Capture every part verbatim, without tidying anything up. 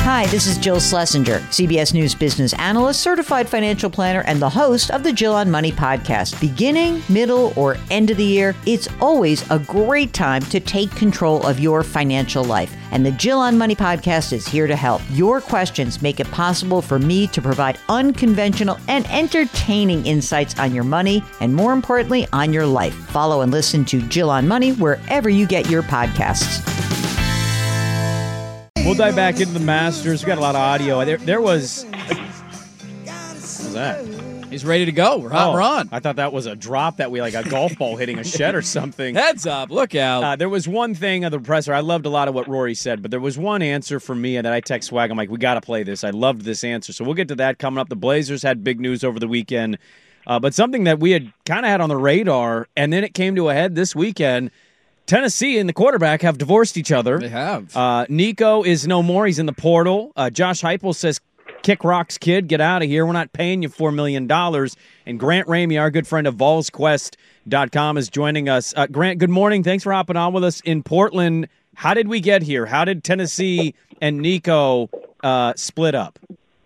Hi, this is Jill Schlesinger, C B S News business analyst, certified financial planner, and the host of the Jill on Money podcast. Beginning, middle, or end of the year, it's always a great time to take control of your financial life. And the Jill on Money podcast is here to help. Your questions make it possible for me to provide unconventional and entertaining insights on your money, and more importantly, on your life. Follow and listen to Jill on Money wherever you get your podcasts. We'll dive back into the Masters. We got a lot of audio. There, there was. What was that? He's ready to go. We're hot. Oh, We're on. I thought that was a drop that we like a golf ball hitting a shed or something. Heads up. Look out. Uh, there was one thing of the presser. I loved a lot of what Rory said, but there was one answer for me that I text Swag. I'm like, we got to play this. I loved this answer. So we'll get to that coming up. The Blazers had big news over the weekend, uh, but something that we had kind of had on the radar, and then it came to a head this weekend. Tennessee and the quarterback have divorced each other. They have. Uh, Nico is no more. He's in the portal. Uh, Josh Heupel says, kick rocks, kid. Get out of here. We're not paying you four million dollars. And Grant Ramey, our good friend of Vols Quest dot com, is joining us. Uh, Grant, good morning. Thanks for hopping on with us in Portland. How did we get here? How did Tennessee and Nico uh, split up?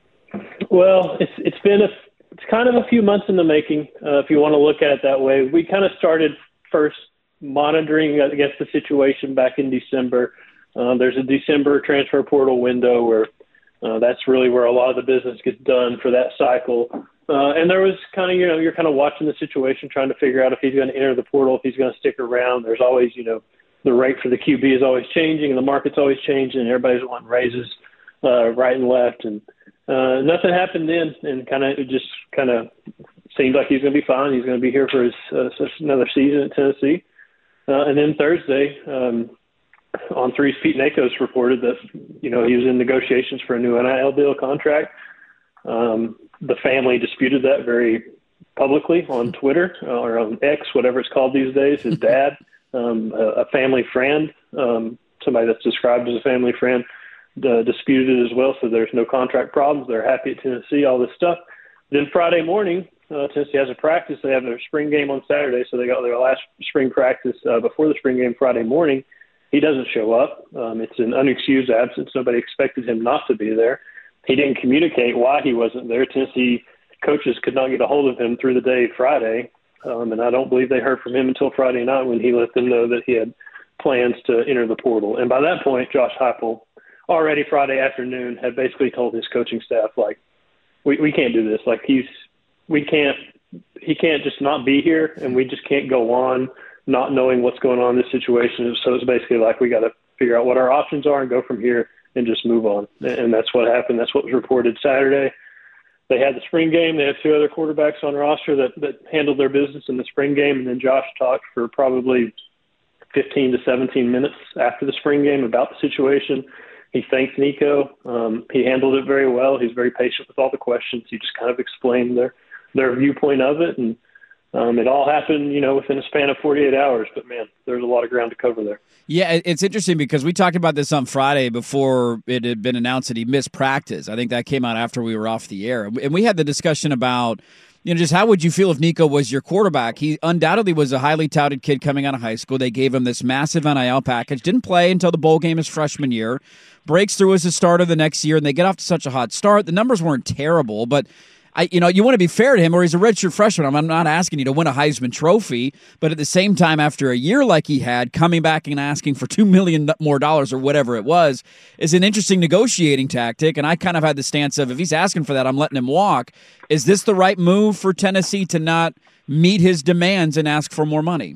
Well, it's it's been a, it's kind of a few months in the making, uh, if you want to look at it that way. We kind of started first monitoring, I guess, the situation back in December. Uh, there's a December transfer portal window where uh, that's really where a lot of the business gets done for that cycle. Uh, and there was kind of, you know, you're kind of watching the situation, trying to figure out if he's going to enter the portal, if he's going to stick around. There's always, you know, the rate for the Q B is always changing and the market's always changing and everybody's wanting raises uh, right and left. And uh, nothing happened then, and kind of it just kind of seemed like he's going to be fine. He's going to be here for his uh, another season at Tennessee. Uh, and then Thursday, um, on three's Pete Nakos reported that, you know, he was in negotiations for a new N I L deal contract. Um, the family disputed that very publicly on Twitter uh, or on X, whatever it's called these days. His dad, um, a, a family friend, um, somebody that's described as a family friend, uh, disputed it as well. So there's no contract problems. They're happy at Tennessee, all this stuff. Then Friday morning, Uh, Tennessee has a practice. They have their spring game on Saturday, so they got their last spring practice uh, before the spring game Friday morning. He doesn't show up. Um, it's an unexcused absence. Nobody expected him not to be there. He didn't communicate why he wasn't there. Tennessee coaches could not get a hold of him through the day Friday, um, and I don't believe they heard from him until Friday night when he let them know that he had plans to enter the portal. And by that point, Josh Heupel, already Friday afternoon, had basically told his coaching staff, like, we, we can't do this. Like, he's We can't, he can't just not be here, and we just can't go on not knowing what's going on in this situation. So it's basically like we got to figure out what our options are and go from here and just move on. And that's what happened. That's what was reported Saturday. They had the spring game. They had two other quarterbacks on roster that, that handled their business in the spring game. And then Josh talked for probably fifteen to seventeen minutes after the spring game about the situation. He thanked Nico. Um, he handled it very well. He's very patient with all the questions. He just kind of explained their their viewpoint of it, and um, it all happened, you know, within a span of forty-eight hours. But man, there's a lot of ground to cover there. Yeah, it's interesting because we talked about this on Friday before it had been announced that he missed practice. I think that came out after we were off the air, and we had the discussion about, you know, just how would you feel if Nico was your quarterback? He undoubtedly was a highly touted kid coming out of high school. They gave him this massive N I L package. Didn't play until the bowl game his freshman year. Breaks through as a starter the next year, and they get off to such a hot start. The numbers weren't terrible, but I, you know, you want to be fair to him, or he's a redshirt freshman. I'm, I'm not asking you to win a Heisman Trophy, but at the same time, after a year like he had, coming back and asking for two million dollars more dollars or whatever it was is an interesting negotiating tactic. And I kind of had the stance of, if he's asking for that, I'm letting him walk. Is this the right move for Tennessee to not meet his demands and ask for more money?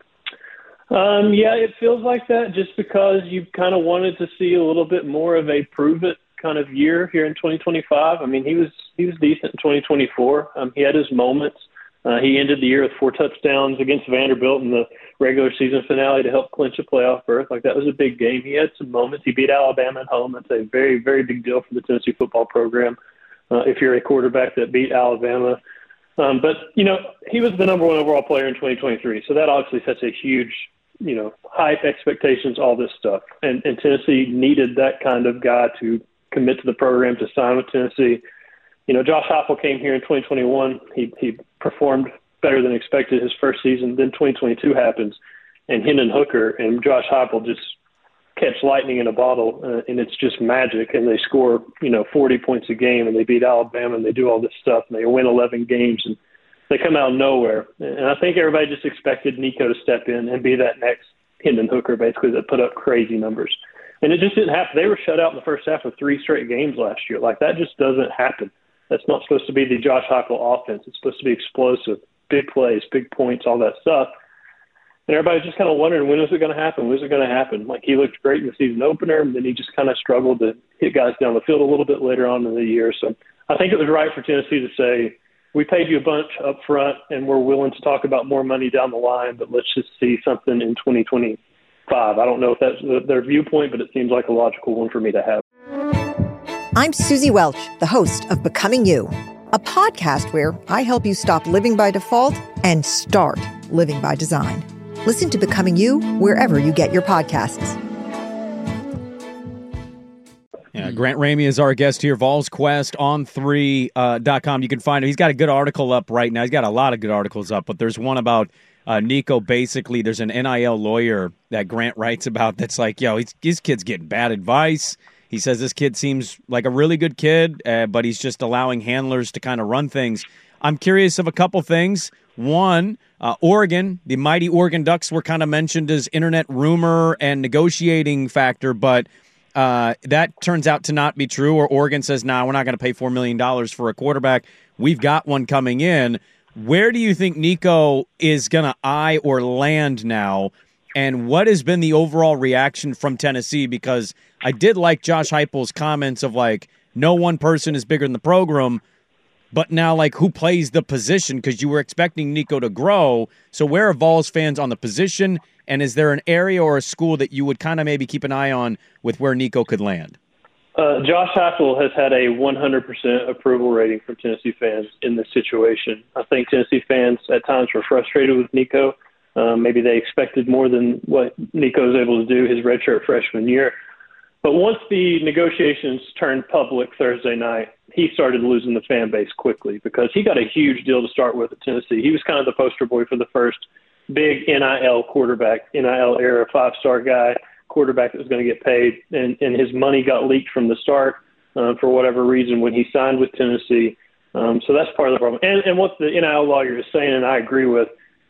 Um, yeah, it feels like that just because you kind of wanted to see a little bit more of a prove-it kind of year here in twenty twenty-five. I mean, he was he was decent in twenty twenty-four. Um, he had his moments. Uh, he ended the year with four touchdowns against Vanderbilt in the regular season finale to help clinch a playoff berth. Like, that was a big game. He had some moments. He beat Alabama at home. That's a very, very big deal for the Tennessee football program uh, if you're a quarterback that beat Alabama. Um, but, you know, he was the number one overall player in twenty twenty-three, so that obviously sets a huge, you know, hype, expectations, all this stuff. And, and Tennessee needed that kind of guy to commit to the program, to sign with Tennessee. You know, Josh Heupel came here in twenty twenty-one. He he performed better than expected his first season. Then twenty twenty-two happens, and Hendon Hooker and Josh Heupel just catch lightning in a bottle, uh, and it's just magic, and they score, you know, forty points a game, and they beat Alabama, and they do all this stuff, and they win eleven games, and they come out of nowhere. And I think everybody just expected Nico to step in and be that next Hendon Hooker, basically, that put up crazy numbers. And it just didn't happen. They were shut out in the first half of three straight games last year. Like, that just doesn't happen. That's not supposed to be the Josh Heupel offense. It's supposed to be explosive, big plays, big points, all that stuff. And everybody's just kind of wondering, when was it going to happen? When was it going to happen? Like, he looked great in the season opener, and then he just kind of struggled to hit guys down the field a little bit later on in the year. So I think it was right for Tennessee to say, we paid you a bunch up front, and we're willing to talk about more money down the line, but let's just see something in twenty twenty-five. I don't know if that's their viewpoint, but it seems like a logical one for me to have. I'm Susie Welch, the host of Becoming You, a podcast where I help you stop living by default and start living by design. Listen to Becoming You wherever you get your podcasts. Yeah, Grant Ramey is our guest here, Vols Quest on three dot com. You can find him. He's got a good article up right now. He's got a lot of good articles up, but there's one about uh, Nico. Basically, there's an N I L lawyer that Grant writes about that's like, yo, he's, his kid's getting bad advice. He says this kid seems like a really good kid, uh, but he's just allowing handlers to kind of run things. I'm curious of a couple things. One, uh, Oregon, the mighty Oregon Ducks were kind of mentioned as internet rumor and negotiating factor, but uh, that turns out to not be true, or Oregon says, nah, we're not going to pay four million dollars for a quarterback. We've got one coming in. Where do you think Nico is going to eye or land now? And what has been the overall reaction from Tennessee? Because I did like Josh Heupel's comments of like, no one person is bigger than the program, but now like who plays the position? Because you were expecting Nico to grow. So where are Vols fans on the position? And is there an area or a school that you would kind of maybe keep an eye on with where Nico could land? Uh, Josh Heupel has had a one hundred percent approval rating from Tennessee fans in this situation. I think Tennessee fans at times were frustrated with Nico. Um, maybe they expected more than what Nico was able to do his redshirt freshman year. But once the negotiations turned public Thursday night, he started losing the fan base quickly because he got a huge deal to start with at Tennessee. He was kind of the poster boy for the first big N I L quarterback, N I L era five-star guy, quarterback that was going to get paid, and, and his money got leaked from the start uh, for whatever reason when he signed with Tennessee. Um, so that's part of the problem. And, and what the N I L lawyer is saying, and I agree with,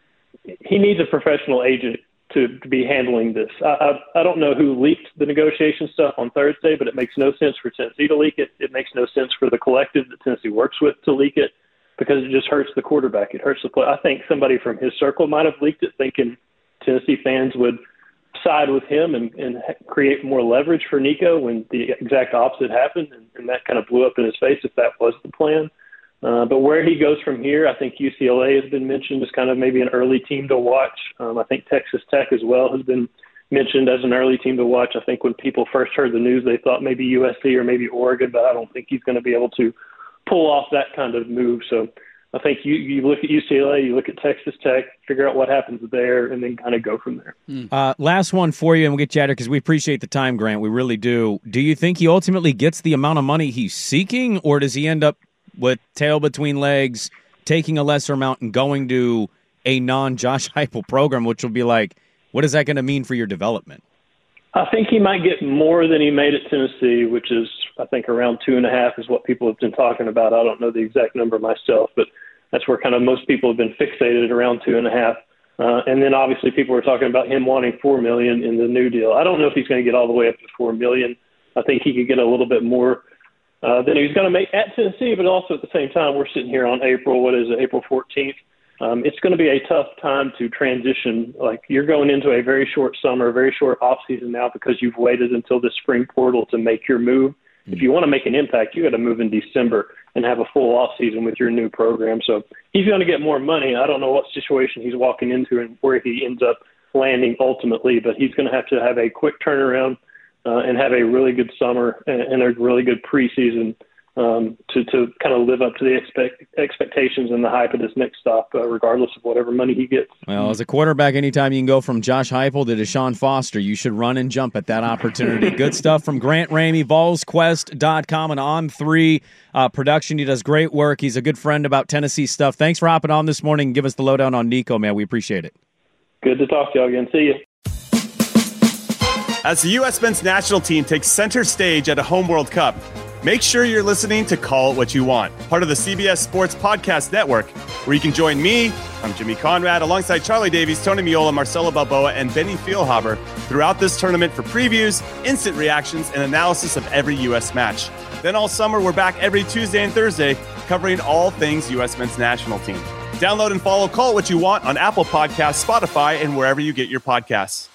he needs a professional agent to, to be handling this. I, I, I don't know who leaked the negotiation stuff on Thursday, but it makes no sense for Tennessee to leak it. It makes no sense for the collective that Tennessee works with to leak it because it just hurts the quarterback. It hurts the play. I think somebody from his circle might have leaked it thinking Tennessee fans would side with him and, and create more leverage for Nico when the exact opposite happened, and, and that kind of blew up in his face if that was the plan. Uh, but where he goes from here, I think U C L A has been mentioned as kind of maybe an early team to watch. Um, I think Texas Tech as well has been mentioned as an early team to watch. I think when people first heard the news, they thought maybe U S C or maybe Oregon, but I don't think he's going to be able to pull off that kind of move. So I think you, you look at U C L A, you look at Texas Tech, figure out what happens there, and then kind of go from there. Uh, last one for you, and we'll get you out of here because we appreciate the time, Grant. We really do. Do you think he ultimately gets the amount of money he's seeking, or does he end up with tail between legs, taking a lesser amount and going to a non-Josh Heupel program, which will be like, what is that going to mean for your development? I think he might get more than he made at Tennessee, which is, I think, around two and a half is what people have been talking about. I don't know the exact number myself, but that's where kind of most people have been fixated around two and a half. Uh, and then obviously people were talking about him wanting four million dollars in the new deal. I don't know if he's going to get all the way up to four million dollars. I think he could get a little bit more Uh, then he's going to make at Tennessee, but also at the same time, we're sitting here on April, what is it, April fourteenth. Um, it's going to be a tough time to transition. Like, you're going into a very short summer, a very short off season now because you've waited until the spring portal to make your move. Mm-hmm. If you want to make an impact, you got to move in December and have a full off season with your new program. So he's going to get more money. I don't know what situation he's walking into and where he ends up landing ultimately, but he's going to have to have a quick turnaround Uh, and have a really good summer and, and a really good preseason um, to, to kind of live up to the expect, expectations and the hype of this next stop, uh, regardless of whatever money he gets. Well, as a quarterback, anytime you can go from Josh Heupel to Deshaun Foster, you should run and jump at that opportunity. Good stuff from Grant Ramey, Vols Quest dot com, and On three uh, production. He does great work. He's a good friend about Tennessee stuff. Thanks for hopping on this morning and give us the lowdown on Nico, man. We appreciate it. Good to talk to y'all again. See you. As the U S men's national team takes center stage at a home World Cup, make sure you're listening to Call It What You Want, part of the C B S Sports Podcast Network, where you can join me, I'm Jimmy Conrad, alongside Charlie Davies, Tony Miola, Marcelo Balboa, and Benny Feilhaber throughout this tournament for previews, instant reactions, and analysis of every U S match. Then all summer, we're back every Tuesday and Thursday covering all things U S men's national team. Download and follow Call It What You Want on Apple Podcasts, Spotify, and wherever you get your podcasts.